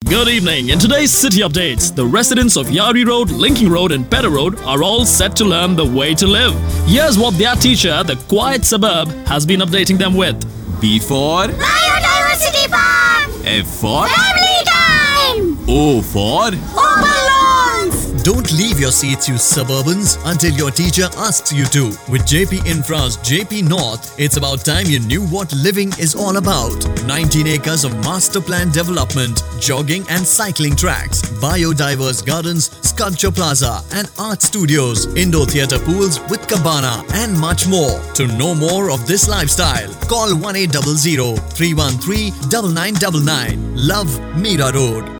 Good evening. In today's City Updates, the residents of Yari Road, Linking Road and Pedder Road are all set to learn the way to live. Here's what their teacher, the quiet suburb, has been updating them with. B for Biodiversity Park! F for Family time! O for Open lawns! Don't leave your seats, you suburbans, until your teacher asks you to. With JP Infra's JP North, it's about time you knew what living is all about. 19 acres of master plan development, jogging and cycling tracks, biodiverse gardens, sculpture plaza and art studios, indoor theatre pools with cabana and much more. To know more of this lifestyle, call 1800 313 9999. Love Meera Road.